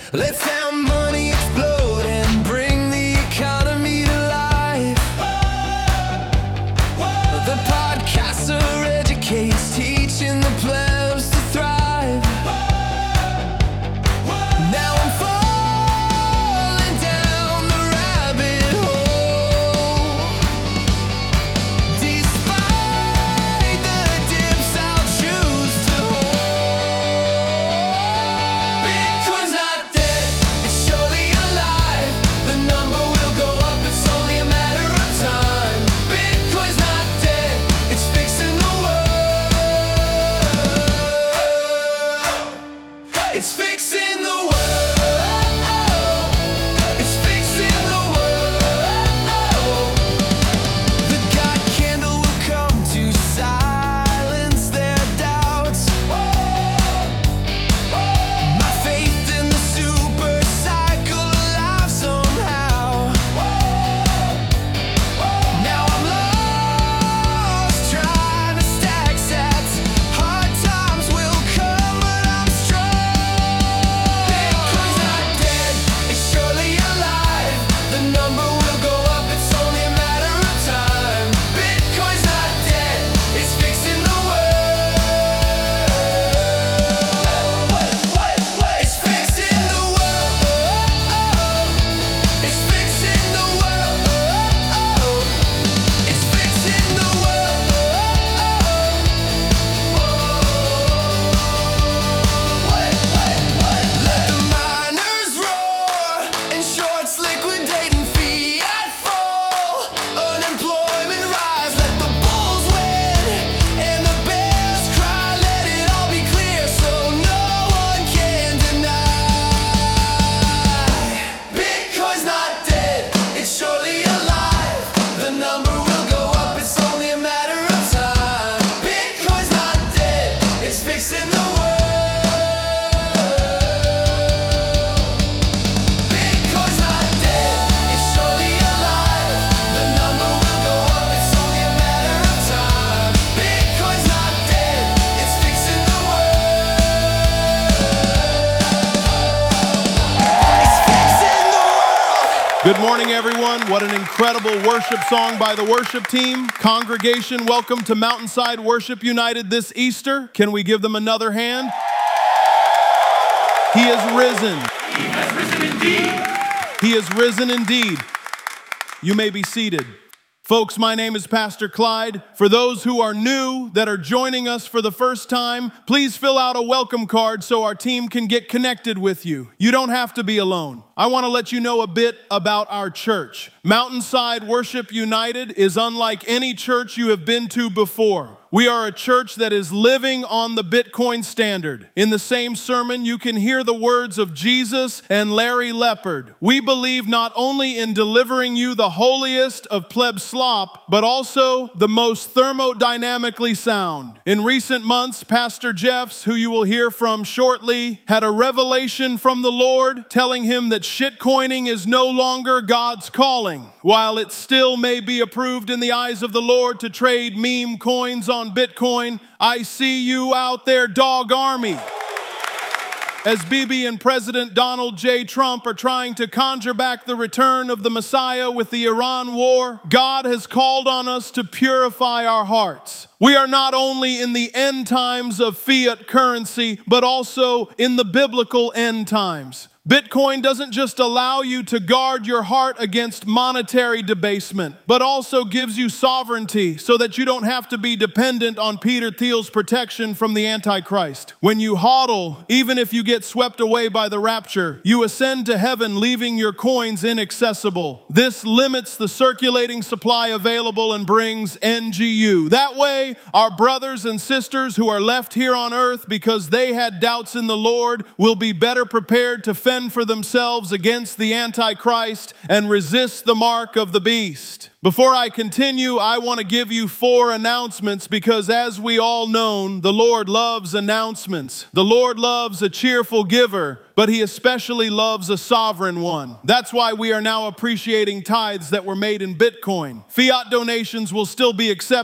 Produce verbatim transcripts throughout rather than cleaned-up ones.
Let's have money explode and bring the economy to life. The podcaster educates, teaching the plebs to thrive. Now I'm falling down the rabbit hole. Despite the dips I'll choose to hold. Bitcoin's not dead, it's surely alive. The number will go up, it's only a matter of time. Bitcoin's not dead, it's fixing the world. It's fixing the world. It's fixing the world. The God candle will come to silence their doubts. My faith in the super cycle alive somehow. Now I'm lost trying to stack sats. Hard times will come, but I'm strong. Bitcoin's not dead, it's surely alive. The number will go up, it's only a matter of time. Bitcoin's not dead, it's fixing the world. It's fixing the world. It's fixing the world. It's fixing the world. Let the miners roar and shorts liquidating, fiat fall, unemployment rise. Let the bulls win and the bears cry. Let it all be clear so no one can deny. Bitcoin's not dead, it's surely alive. The number will go up, it's only a matter of time. Bitcoin's not dead, it's fixing the world. Bitcoin's not dead, it's surely alive. The number will go up, it's only a matter of time. Bitcoin's not dead, it's fixing the world. It's fixing the world. Good morning, everyone. What an incredible worship song by the worship team. Congregation, welcome to Mountainside Worship United this Easter. Can we give them another hand? He is risen. He has risen indeed. He is risen indeed. You may be seated. Folks, my name is Pastor Clyde. For those who are new that are joining us for the first time, please fill out a welcome card so our team can get connected with you. You don't have to be alone. I want to let you know a bit about our church. Mountainside Worship United is unlike any church you have been to before. We are a church that is living on the Bitcoin standard. In the same sermon, you can hear the words of Jesus and Larry Leopard. We believe not only in delivering you the holiest of pleb slop, but also the most thermodynamically sound. In recent months, Pastor Jeffs, who you will hear from shortly, had a revelation from the Lord telling him that shitcoining is no longer God's calling. While it still may be approved in the eyes of the Lord to trade meme coins on Bitcoin, I see you out there, dog army. As Bibi and President Donald J. Trump are trying to conjure back the return of the Messiah with the Iran war, God has called on us to purify our hearts. We are not only in the end times of fiat currency, but also in the biblical end times. Bitcoin doesn't just allow you to guard your heart against monetary debasement, but also gives you sovereignty so that you don't have to be dependent on Peter Thiel's protection from the Antichrist. When you hodl, even if you get swept away by the rapture, you ascend to heaven, leaving your coins inaccessible. This limits the circulating supply available and brings N G U. That way, our brothers and sisters who are left here on earth because they had doubts in the Lord will be better prepared to fend for themselves against the Antichrist and resist the mark of the beast. Before I continue, I want to give you four announcements because, as we all know, the Lord loves announcements. The Lord loves a cheerful giver, but he especially loves a sovereign one. That's why we are now appreciating tithes that were made in Bitcoin. Fiat donations will still be accepted,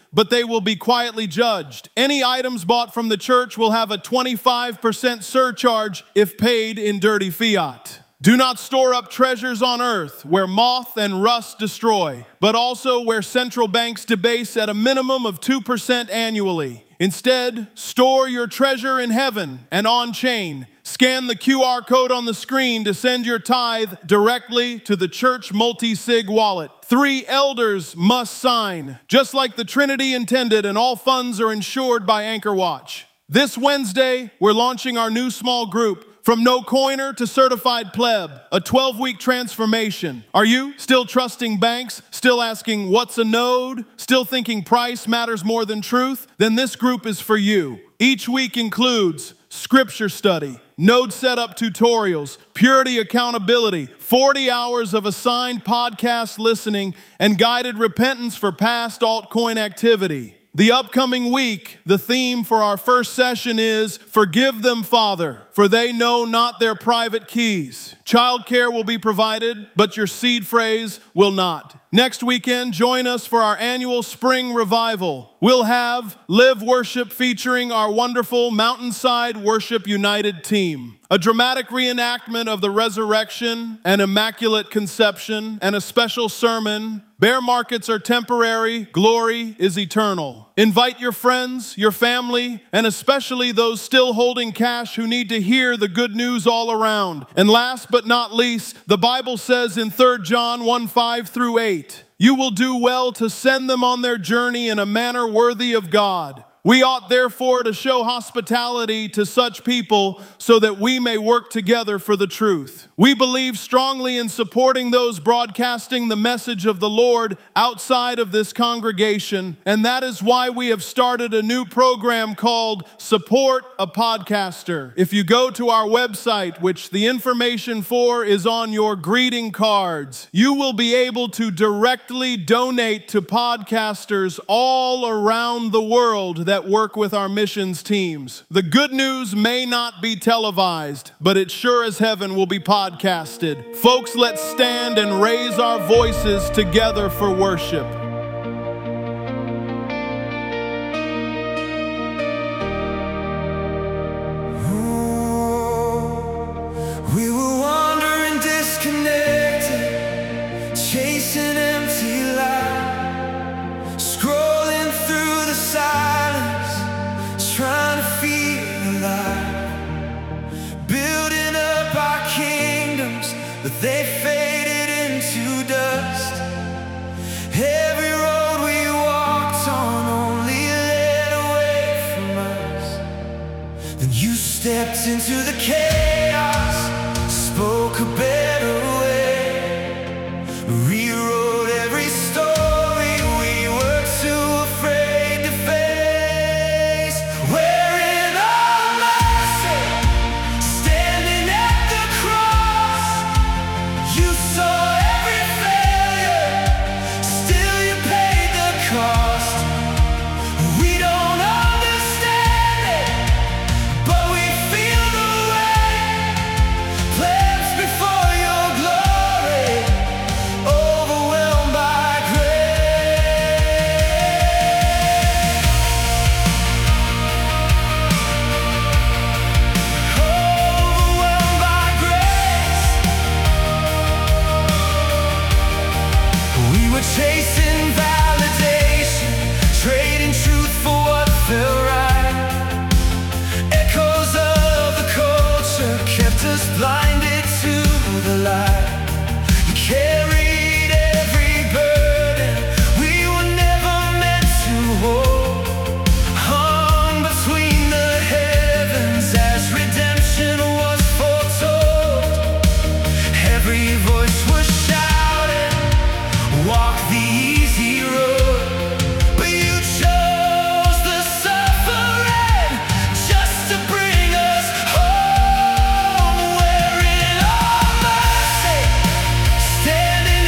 but they will be quietly judged. Any items bought from the church will have a twenty-five percent surcharge if paid in dirty fiat. Do not store up treasures on earth where moth and rust destroy, but also where central banks debase at a minimum of two percent annually. Instead, store your treasure in heaven and on chain. Scan the Q R code on the screen to send your tithe directly to the church multi-sig wallet. Three elders must sign, just like the Trinity intended, and all funds are insured by Anchor Watch. This Wednesday, we're launching our new small group, From No Coiner to Certified Pleb, a twelve-week transformation. Are you still trusting banks? Still asking what's a node? Still thinking price matters more than truth? Then this group is for you. Each week includes scripture study, node setup tutorials, purity accountability, forty hours of assigned podcast listening, and guided repentance for past altcoin activity. The upcoming week, the theme for our first session is Forgive Them, Father, for they know not their private keys. Childcare will be provided, but your seed phrase will not. Next weekend, join us for our annual spring revival. We'll have live worship featuring our wonderful Mountainside Worship United team. A dramatic reenactment of the resurrection and immaculate conception, and a special sermon. Bear markets are temporary, glory is eternal. Invite your friends, your family, and especially those still holding cash who need to hear the good news all around. And last but not least, the Bible says in Third John one five through eight, you will do well to send them on their journey in a manner worthy of God. We ought therefore to show hospitality to such people so that we may work together for the truth. We believe strongly in supporting those broadcasting the message of the Lord outside of this congregation, and that is why we have started a new program called Support a Podcaster. If you go to our website, which the information for is on your greeting cards, you will be able to directly donate to podcasters all around the world that work with our missions teams. The good news may not be televised, but it sure as heaven will be podcasted. Folks, let's stand and raise our voices together for worship. We were wandering disconnected, chasing empty light, scrolling through the silence, trying to feel alive, building up our kingdoms, but they faded into dust. Every road we walked on only led away from us. Then you stepped into the chaos, spoke a better way, rewrote every story we were too afraid to face. We're in all mercy, standing at the cross. You saw every failure, still you paid the cost. We don't understand it, but we feel the weight. Plebs before your glory, overwhelmed by grace. Overwhelmed by grace. We were chasing validation, trading truth for what felt right. Echoes of the culture kept us blinded to the light. You carried every burden we were never meant to hold, hung between the heavens as redemption was foretold. Every voice was shouting, walk the easy road, but you chose the suffering just to bring us home. We're in all mercy, standing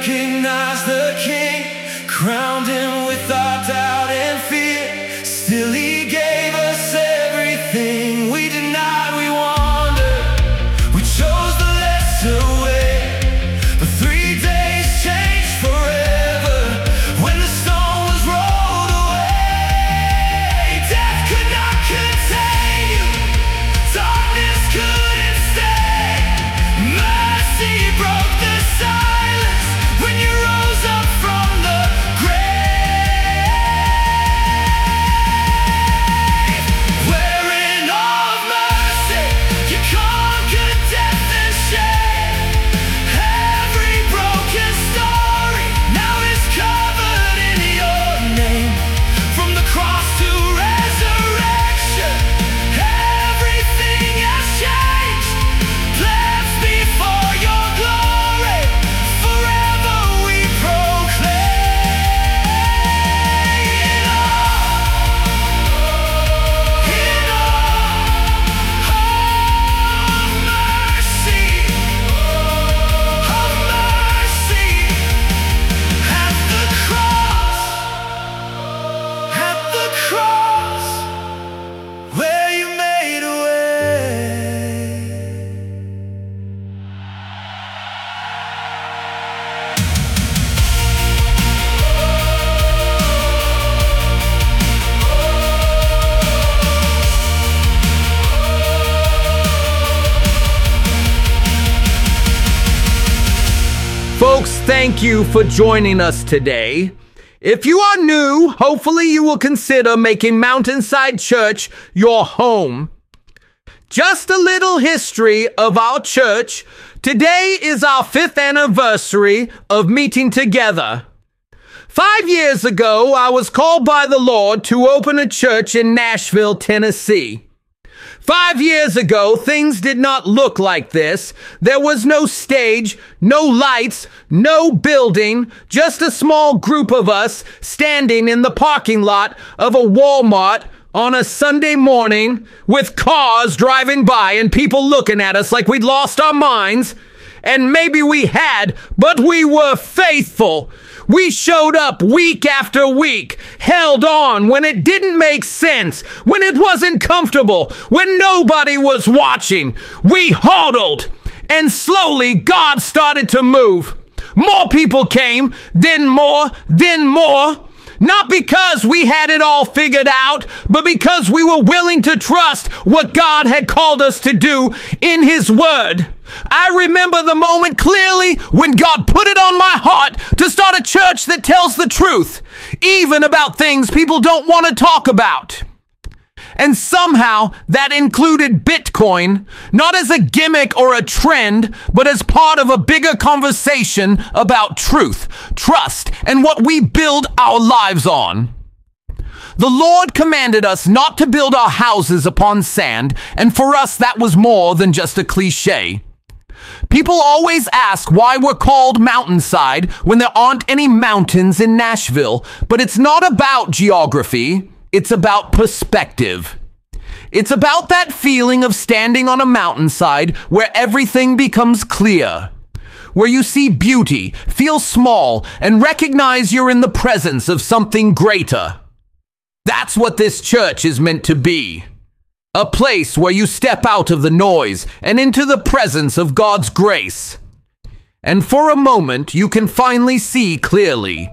recognize the King, crowned him with our doubt and fear. Still he gave us everything we denied we wanted. We chose the lesser way, but three days changed forever. When the stone was rolled away, death could not contain you, darkness couldn't stay. Mercy broke the silence when you rose up from the grave. Wearing all of mercy, you conquered death and shame. Every broken story now is covered in your name. From the cross to resurrection, everything has changed. Blessed before your glory, forever we proclaim it all, it all of mercy, of mercy. At the cross, at the cross, where you made a way. Folks, thank you for joining us today. If you are new, hopefully you will consider making Mountainside Church your home. Just a little history of our church. Today is our fifth anniversary of meeting together. Five years ago, I was called by the Lord to open a church in Nashville, Tennessee. Five years ago, things did not look like this. There was no stage, no lights, no building, just a small group of us standing in the parking lot of a Walmart on a Sunday morning with cars driving by and people looking at us like we'd lost our minds. And maybe we had, but we were faithful. We showed up week after week, held on when it didn't make sense, when it wasn't comfortable, when nobody was watching. We hodled, and slowly God started to move. More people came, then more, then more. Not because we had it all figured out, but because we were willing to trust what God had called us to do in His Word. I remember the moment clearly when God put it on my heart to start a church that tells the truth, even about things people don't want to talk about. And somehow that included Bitcoin, not as a gimmick or a trend, but as part of a bigger conversation about truth, trust, and what we build our lives on. The Lord commanded us not to build our houses upon sand, and for us that was more than just a cliche. People always ask why we're called Mountainside when there aren't any mountains in Nashville, but it's not about geography. It's about perspective. It's about that feeling of standing on a mountainside where everything becomes clear, where you see beauty, feel small, and recognize you're in the presence of something greater. That's what this church is meant to be. A place where you step out of the noise and into the presence of God's grace. And for a moment, you can finally see clearly.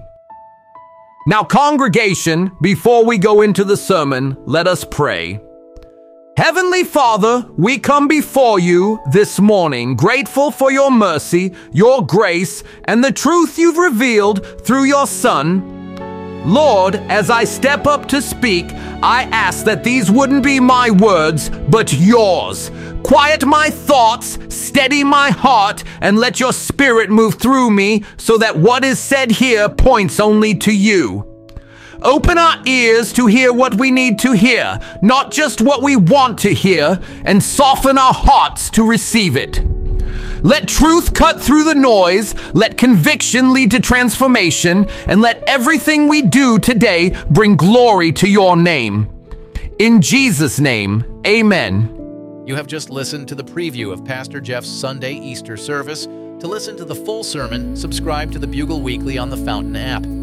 Now, congregation, before we go into the sermon, let us pray. Heavenly Father, we come before you this morning, grateful for your mercy, your grace, and the truth you've revealed through your Son. Lord, as I step up to speak, I ask that these wouldn't be my words, but yours. Quiet my thoughts, steady my heart, and let your Spirit move through me so that what is said here points only to you. Open our ears to hear what we need to hear, not just what we want to hear, and soften our hearts to receive it. Let truth cut through the noise, let conviction lead to transformation, and let everything we do today bring glory to your name. In Jesus' name, amen. You have just listened to the preview of Pastor Jeff's Sunday Easter service. To listen to the full sermon, subscribe to the Bugle Weekly on the Fountain app.